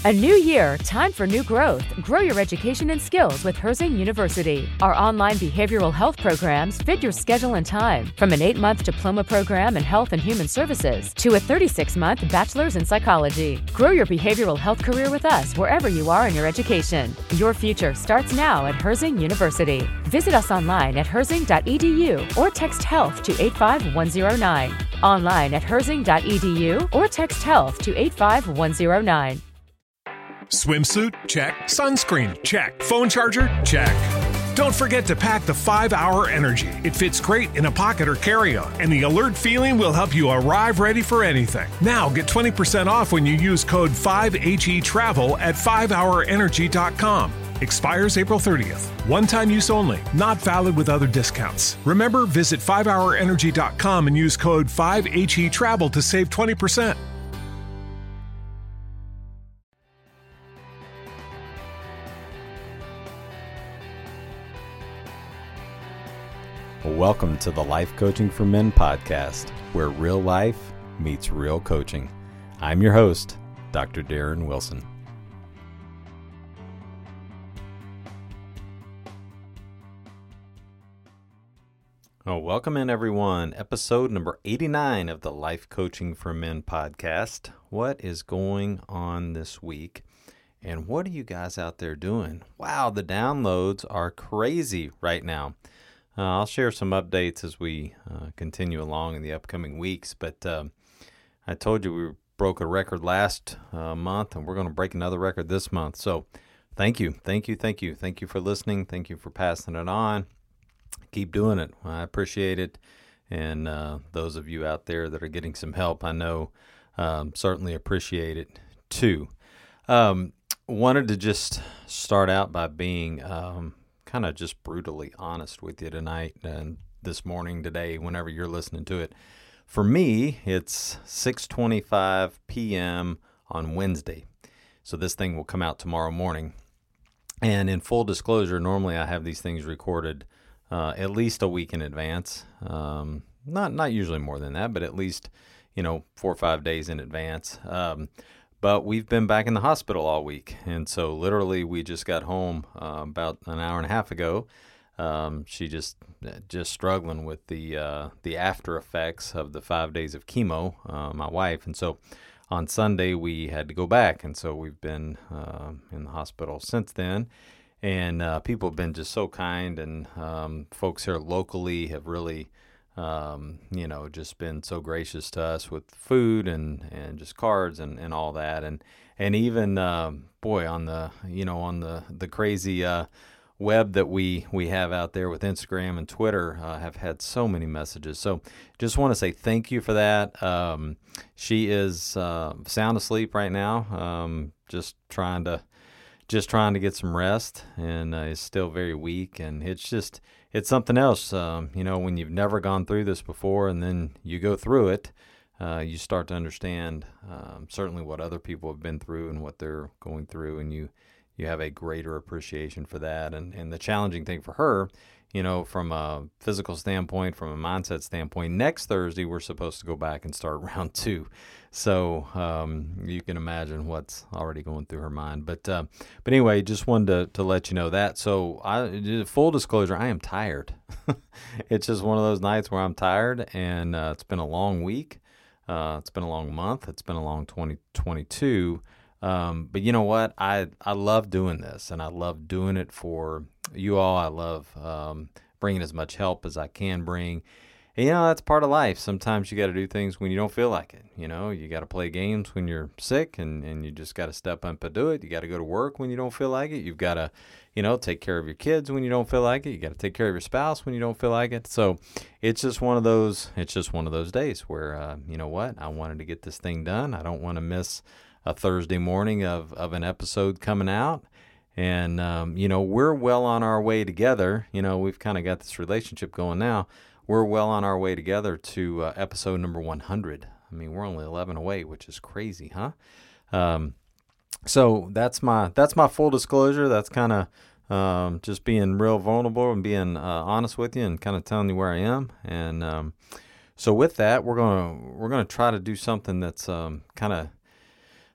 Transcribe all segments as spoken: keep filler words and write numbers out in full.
A new year, time for new growth. Grow your education and skills with Herzing University. Our online behavioral health programs fit your schedule and time, from an eight-month diploma program in health and human services to a thirty-six month bachelor's in psychology. Grow your behavioral health career with us wherever you are in your education. Your future starts now at Herzing University. Visit us online at herzing dot e d u or text health to eight five one zero nine. Online at herzing dot e d u or text health to eight five one zero nine. Swimsuit? Check. Sunscreen? Check. Phone charger? Check. Don't forget to pack the five hour Energy. It fits great in a pocket or carry-on, and the alert feeling will help you arrive ready for anything. Now get twenty percent off when you use code five H E travel at five hour energy dot com. Expires April thirtieth. One-time use only. Not valid with other discounts. Remember, visit five hour energy dot com and use code five H E travel to save twenty percent. Welcome to the Life Coaching for Men podcast, where real life meets real coaching. I'm your host, Doctor Darren Wilson. Oh, welcome in, everyone. Episode number eighty-nine of the Life Coaching for Men podcast. What is going on this week? And what are you guys out there doing? Wow, the downloads are crazy right now. Uh, I'll share some updates as we uh, continue along in the upcoming weeks, but uh, I told you we broke a record last uh, month, and we're going to break another record this month. So thank you, thank you, thank you. Thank you for listening. Thank you for passing it on. Keep doing it. I appreciate it. And uh, those of you out there that are getting some help, I know um, certainly appreciate it too. Um, wanted to just start out by being um, kind of just brutally honest with you tonight and this morning, today, whenever you're listening to it. For me, it's six twenty-five p.m. on Wednesday. So this thing will come out tomorrow morning. And in full disclosure, normally I have these things recorded uh, at least a week in advance. Um, not not usually more than that, but at least, you know, four or five days in advance. Um, But we've been back in the hospital all week, and so literally we just got home uh, about an hour and a half ago. Um, she just just struggling with the uh, the after effects of the five days of chemo, uh, my wife, and so on Sunday we had to go back, and so we've been uh, in the hospital since then. And uh, people have been just so kind, and um, folks here locally have really. Um, you know, just been so gracious to us with food and, and just cards and, and all that. And, and even, um, boy, on the, you know, on the, the crazy, uh, web that we, we have out there with Instagram and Twitter, uh, have had so many messages. So just want to say thank you for that. Um, she is, uh, sound asleep right now. Um, just trying to, just trying to get some rest, and uh, is still very weak. And it's just, it's something else, um, you know, when you've never gone through this before and then you go through it, uh, you start to understand um, certainly what other people have been through and what they're going through, and you you have a greater appreciation for that. And, and the challenging thing for her, you know, from a physical standpoint, from a mindset standpoint, next Thursday we're supposed to go back and start round two. So um, you can imagine what's already going through her mind. But uh, but anyway, just wanted to, to let you know that. So I, full disclosure, I am tired. It's just one of those nights where I'm tired, and uh, it's been a long week. Uh, it's been a long month. It's been a long twenty twenty-two. Um, but you know what? I, I love doing this, and I love doing it for you all. I love um, bringing as much help as I can bring. And, you know, that's part of life. Sometimes you got to do things when you don't feel like it. You know, you got to play games when you're sick, and, and you just got to step up and do it. You got to go to work when you don't feel like it. You've got to, you know, take care of your kids when you don't feel like it. You got to take care of your spouse when you don't feel like it. So it's just one of those, it's just one of those days where, uh, you know what, I wanted to get this thing done. I don't want to miss a Thursday morning of, of an episode coming out. And, um, you know, we're well on our way together. You know, we've kind of got this relationship going now. We're well on our way together to uh, episode number one hundred. I mean, we're only eleven away, which is crazy, huh? Um, so that's my that's my full disclosure. That's kind of um, just being real vulnerable and being uh, honest with you and kind of telling you where I am. And um, so with that, we're gonna we're gonna try to do something that's um, kind of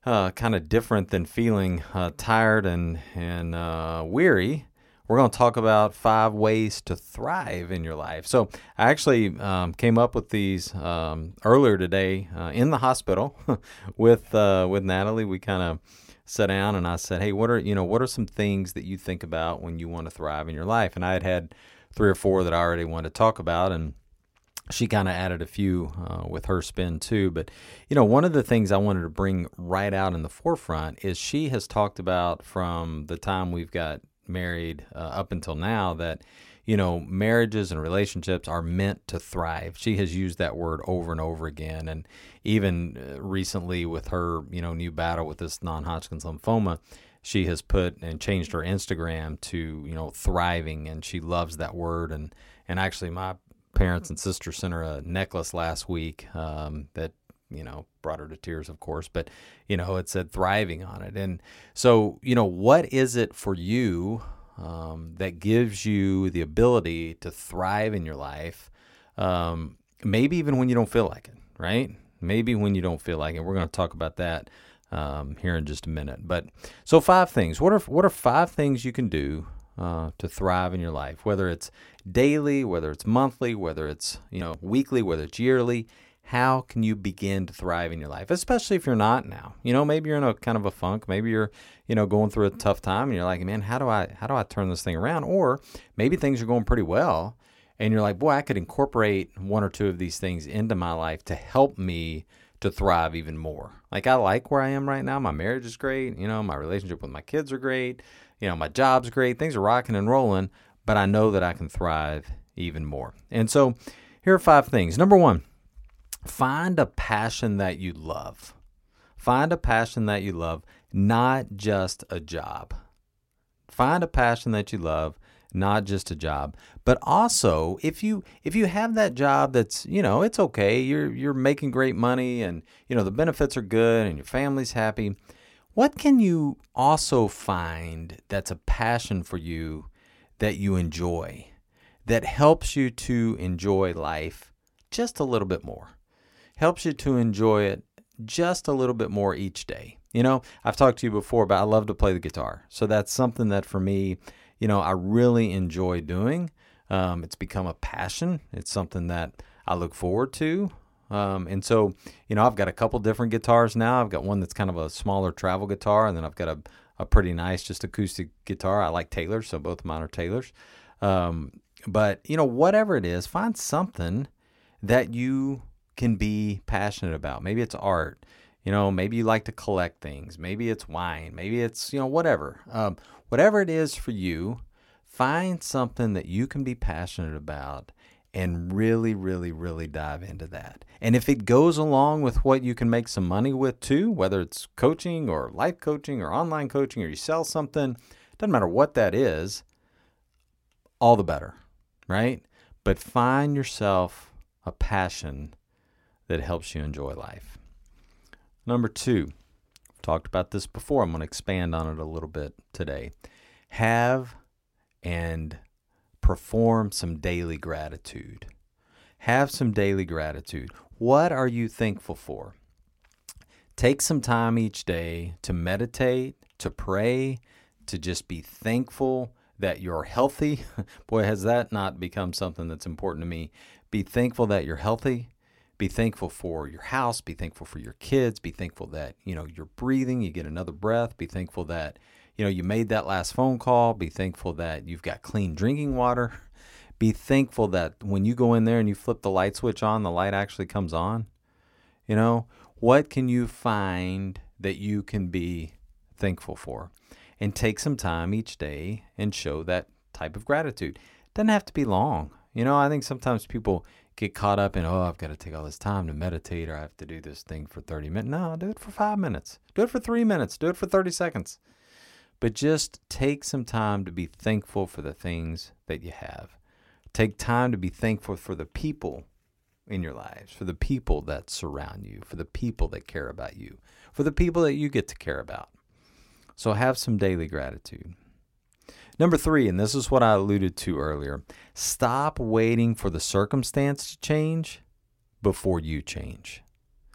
uh, kind of different than feeling uh, tired and, and uh, weary, we're going to talk about five ways to thrive in your life. So I actually um, came up with these um, earlier today uh, in the hospital with uh, with Natalie. We kind of sat down and I said, "Hey, what are you know what are some things that you think about when you want to thrive in your life?" And I had had three or four that I already wanted to talk about, and she kind of added a few uh, with her spin too. But, you know, one of the things I wanted to bring right out in the forefront is she has talked about from the time we've got married uh, up until now that, you know, marriages and relationships are meant to thrive. She has used that word over and over again. And even uh, recently with her, you know, new battle with this non-Hodgkin's lymphoma, she has put and changed her Instagram to, you know, thriving. And she loves that word. And, and actually my parents and sister sent her a necklace last week um, that, you know, brought her to tears, of course, but, you know, it said thriving on it. And so, you know, what is it for you um, that gives you the ability to thrive in your life? Um, maybe even when you don't feel like it, right? Maybe when you don't feel like it. We're going to talk about that um, here in just a minute. But so five things. What are, what are five things you can do Uh, to thrive in your life, whether it's daily, whether it's monthly, whether it's, you know, weekly, whether it's yearly? How can you begin to thrive in your life, especially if you're not now? You know, maybe you're in a kind of a funk. Maybe you're, you know, going through a tough time and you're like, man, how do I, how do I turn this thing around? Or maybe things are going pretty well and you're like, boy, I could incorporate one or two of these things into my life to help me to thrive even more. Like, I like where I am right now. My marriage is great. You know, my relationship with my kids are great. You know, my job's great. Things are rocking and rolling, but I know that I can thrive even more. And so here are five things. Number one, find a passion that you love. Find a passion that you love, not just a job. Find a passion that you love, not just a job. But also, if you if you have that job that's, you know, it's okay, you're you're making great money and, you know, the benefits are good and your family's happy, what can you also find that's a passion for you that you enjoy, that helps you to enjoy life just a little bit more, helps you to enjoy it just a little bit more each day? You know, I've talked to you before about I love to play the guitar. So that's something that for me, you know, I really enjoy doing. Um, it's become a passion. It's something that I look forward to. Um, and so, you know, I've got a couple different guitars now. I've got one that's kind of a smaller travel guitar, and then I've got a, a pretty nice just acoustic guitar. I like Taylors, so both of mine are Taylors. Um, but, you know, whatever it is, find something that you can be passionate about. Maybe it's art. You know, maybe you like to collect things. Maybe it's wine. Maybe it's, you know, whatever. Um, whatever it is for you, find something that you can be passionate about and really, really, really dive into that. And if it goes along with what you can make some money with too, whether it's coaching or life coaching or online coaching or you sell something, doesn't matter what that is, all the better, right? But find yourself a passion that helps you enjoy life. Number two, I've talked about this before. I'm going to expand on it a little bit today. Have and perform some daily gratitude. Have some daily gratitude. What are you thankful for? Take some time each day to meditate, to pray, to just be thankful that you're healthy. Boy, has that not become something that's important to me. Be thankful that you're healthy. Be thankful for your house. Be thankful for your kids. Be thankful that, you know, you're breathing, you get another breath. Be thankful that, you know, you made that last phone call. Be thankful that you've got clean drinking water. Be thankful that when you go in there and you flip the light switch on, the light actually comes on. You know, what can you find that you can be thankful for? And take some time each day and show that type of gratitude. Doesn't have to be long. You know, I think sometimes people get caught up in, oh, I've got to take all this time to meditate, or I have to do this thing for thirty minutes. No, do it for five minutes. Do it for three minutes. Do it for thirty seconds. But just take some time to be thankful for the things that you have. Take time to be thankful for the people in your lives, for the people that surround you, for the people that care about you, for the people that you get to care about. So have some daily gratitude. Number three, and this is what I alluded to earlier, stop waiting for the circumstance to change before you change.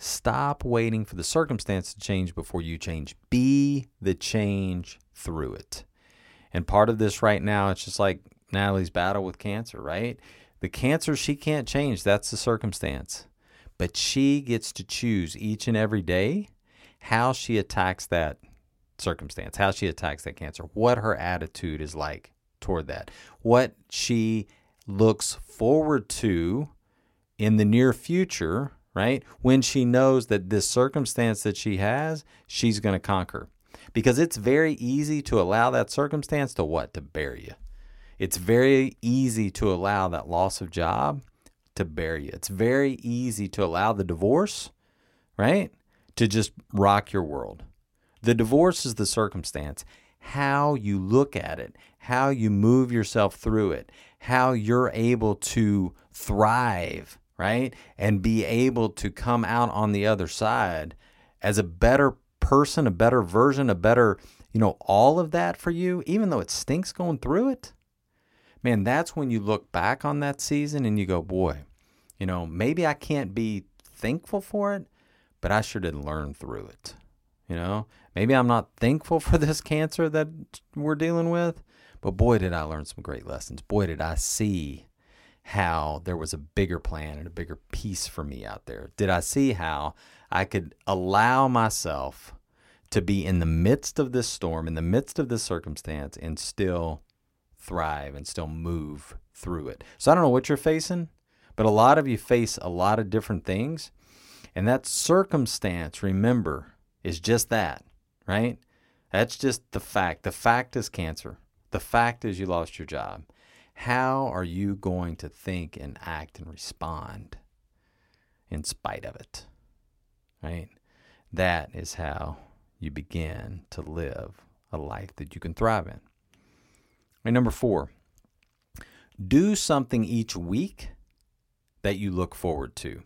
Stop waiting for the circumstance to change before you change. Be the change through it. And part of this right now, it's just like Natalie's battle with cancer, right? The cancer she can't change. That's the circumstance. But she gets to choose each and every day how she attacks that circumstance, how she attacks that cancer, what her attitude is like toward that, what she looks forward to in the near future, right? When she knows that this circumstance that she has, she's going to conquer. Because it's very easy to allow that circumstance to what? To bury you. It's very easy to allow that loss of job to bury you. It's very easy to allow the divorce, right? To just rock your world. The divorce is the circumstance. How you look at it, how you move yourself through it, how you're able to thrive, right? And be able to come out on the other side as a better person, a better version, a better, you know, all of that for you, even though it stinks going through it. Man, that's when you look back on that season and you go, boy, you know, maybe I can't be thankful for it, but I sure did learn through it. You know, maybe I'm not thankful for this cancer that we're dealing with, but boy, did I learn some great lessons. Boy, did I see how there was a bigger plan and a bigger piece for me out there. Did I see how I could allow myself to be in the midst of this storm, in the midst of this circumstance, and still thrive and still move through it. So I don't know what you're facing, but a lot of you face a lot of different things. And that circumstance, remember, is just that, right? That's just the fact. The fact is cancer. The fact is you lost your job. How are you going to think and act and respond in spite of it, right? That is how you begin to live a life that you can thrive in. And number four, do something each week that you look forward to.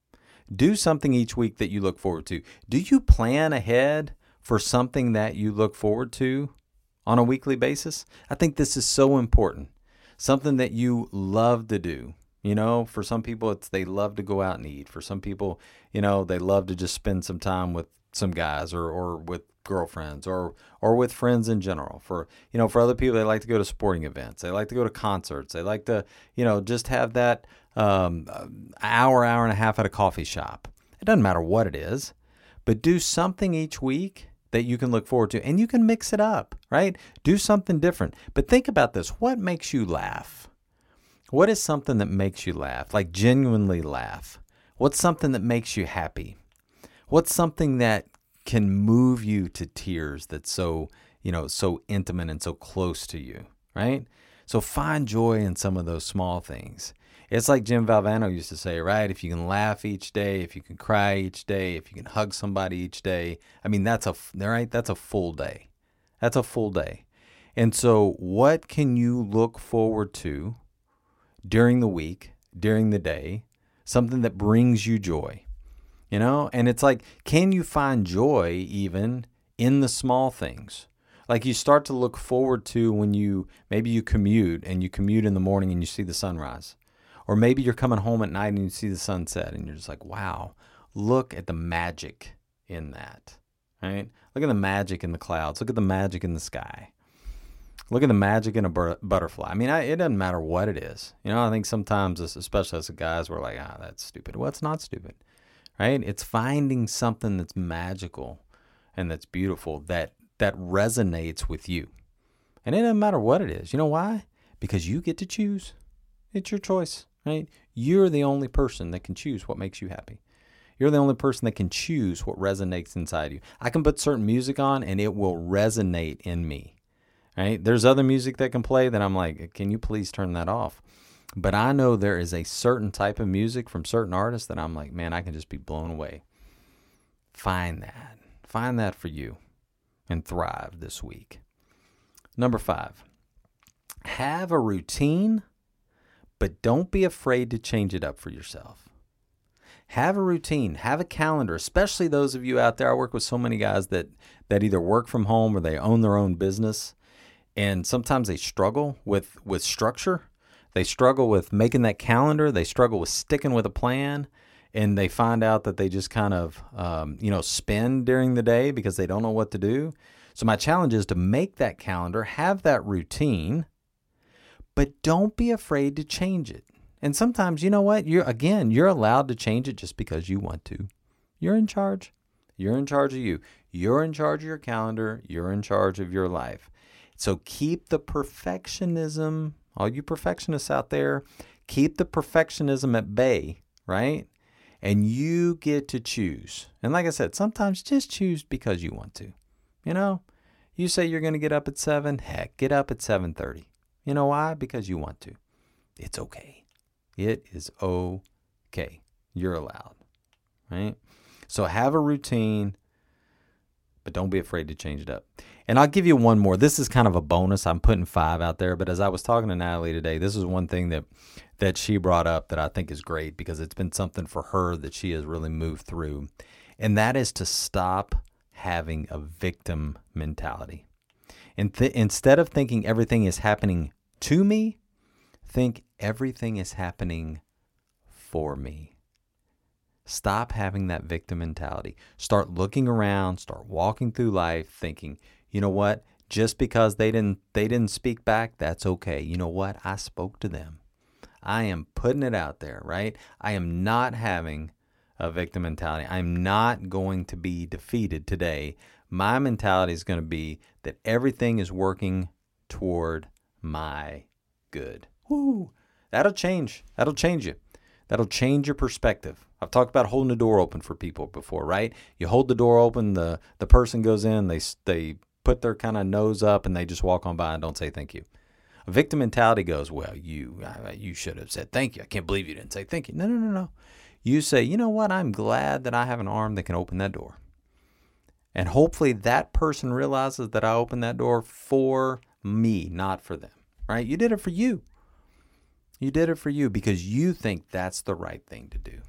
Do something each week that you look forward to. Do you plan ahead for something that you look forward to on a weekly basis? I think this is so important. Something that you love to do. You know, for some people, it's they love to go out and eat. For some people, you know, they love to just spend some time with some guys or, or with girlfriends or or with friends in general. For, you know, for other people, they like to go to sporting events. They like to go to concerts. They like to, you know, just have that um, hour, hour and a half at a coffee shop. It doesn't matter what it is, but do something each week that you can look forward to, and you can mix it up, right? Do something different. But think about this. What makes you laugh? What is something that makes you laugh, like genuinely laugh? What's something that makes you happy? What's something that can move you to tears that's so, you know, so intimate and so close to you, right? So find joy in some of those small things. It's like Jim Valvano used to say, right? If you can laugh each day, if you can cry each day, if you can hug somebody each day, I mean, that's a, right? That's a full day. That's a full day. And so what can you look forward to during the week, during the day, something that brings you joy, you know? And it's like, can you find joy even in the small things? Like you start to look forward to when you, maybe you commute and you commute in the morning and you see the sunrise. Or maybe you're coming home at night and you see the sunset and you're just like, wow, look at the magic in that, right? Look at the magic in the clouds. Look at the magic in the sky. Look at the magic in a bur- butterfly. I mean, I, it doesn't matter what it is. You know, I think sometimes, especially as guys, we're like, ah, that's stupid. Well, it's not stupid, right? It's finding something that's magical and that's beautiful that that resonates with you. And it doesn't matter what it is. You know why? Because you get to choose. It's your choice, right? You're the only person that can choose what makes you happy. You're the only person that can choose what resonates inside you. I can put certain music on and it will resonate in me, right? There's other music that can play that I'm like, can you please turn that off? But I know there is a certain type of music from certain artists that I'm like, man, I can just be blown away. Find that. Find that for you and thrive this week. Number five, have a routine, but don't be afraid to change it up for yourself. Have a routine, have a calendar, especially those of you out there. I work with so many guys that, that either work from home or they own their own business. And sometimes they struggle with, with structure. They struggle with making that calendar. They struggle with sticking with a plan. and they find out that they just kind of, um, you know, spend during the day because they don't know what to do. So my challenge is to make that calendar, have that routine, but don't be afraid to change it. And sometimes, you know what? You're again, you're allowed to change it just because you want to. You're in charge. You're in charge of you. You're in charge of your calendar. You're in charge of your life. So keep the perfectionism, all you perfectionists out there, keep the perfectionism at bay, right? And you get to choose. And like I said, sometimes just choose because you want to. You know, you say you're going to get up at seven. Heck, get up at seven thirty. You know why? Because you want to. It's okay. It is okay. You're allowed, right? So have a routine, but don't be afraid to change it up. And I'll give you one more. This is kind of a bonus. I'm putting five out there, but as I was talking to Natalie today, this is one thing that that she brought up that I think is great because it's been something for her that she has really moved through, and that is to stop having a victim mentality. And th- instead of thinking everything is happening to me, think everything is happening for me. Stop having that victim mentality. Start looking around, start walking through life thinking, you know what? Just because they didn't they didn't speak back, that's okay. You know what? I spoke to them. I am putting it out there, right? I am not having a victim mentality. I'm not going to be defeated today. My mentality is going to be that everything is working toward my good. Woo! That'll change. That'll change you. That'll change your perspective. I've talked about holding the door open for people before, right? You hold the door open, the, the person goes in, they they put their kind of nose up, and they just walk on by and don't say thank you. A victim mentality goes, well, you you should have said thank you. I can't believe you didn't say thank you. No, no, no, no. You say, you know what? I'm glad that I have an arm that can open that door. And hopefully that person realizes that I opened that door for me, not for them, right? You did it for you. You did it for you because you think that's the right thing to do.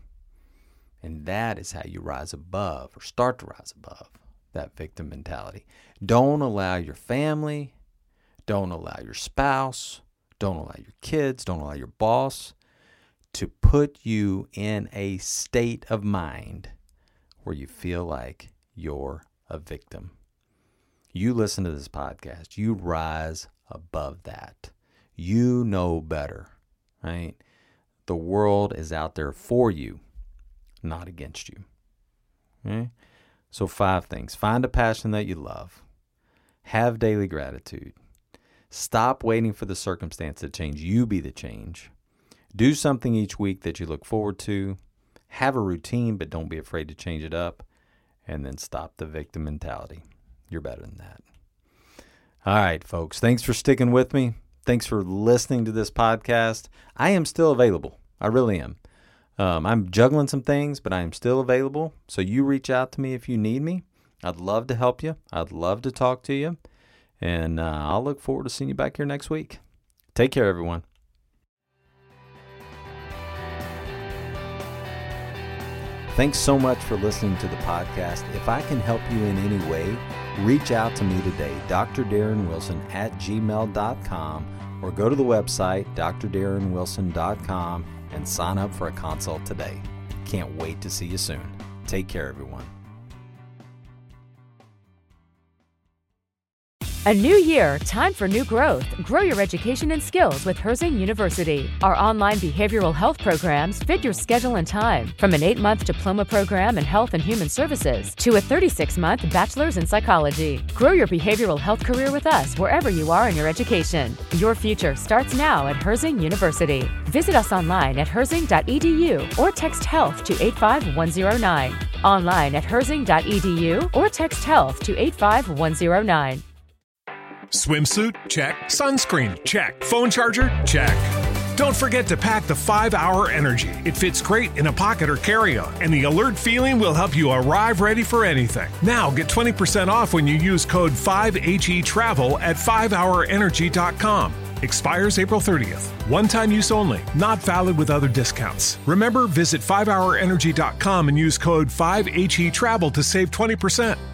And that is how you rise above or start to rise above that victim mentality. Don't allow your family, don't allow your spouse, don't allow your kids, don't allow your boss to put you in a state of mind where you feel like you're a victim. You listen to this podcast, you rise above that. You know better, right? The world is out there for you, not against you. Okay? So five things. Find a passion that you love. Have daily gratitude. Stop waiting for the circumstance to change. You be the change. Do something each week that you look forward to. Have a routine, but don't be afraid to change it up. And then stop the victim mentality. You're better than that. All right, folks. Thanks for sticking with me. Thanks for listening to this podcast. I am still available. I really am. Um, I'm juggling some things, but I am still available. So you reach out to me if you need me. I'd love to help you. I'd love to talk to you. And uh, I'll look forward to seeing you back here next week. Take care, everyone. Thanks so much for listening to the podcast. If I can help you in any way, reach out to me today, D R Darren Wilson at gmail dot com, or go to the website, D R Darren Wilson dot com, and sign up for a consult today. Can't wait to see you soon. Take care, everyone. A new year, time for new growth. Grow your education and skills with Herzing University. Our online behavioral health programs fit your schedule and time. From an eight-month diploma program in health and human services to a thirty-six month bachelor's in psychology. Grow your behavioral health career with us wherever you are in your education. Your future starts now at Herzing University. Visit us online at herzing dot e d u or text health to eight five one zero nine. Online at herzing dot e d u or text health to eight five one zero nine. Swimsuit? Check. Sunscreen? Check. Phone charger? Check. Don't forget to pack the five hour Energy. It fits great in a pocket or carry-on, and the alert feeling will help you arrive ready for anything. Now get twenty percent off when you use code five H E Travel at five hour energy dot com. Expires April thirtieth. One-time use only. Not valid with other discounts. Remember, visit five hour energy dot com and use code five H E Travel to save twenty percent.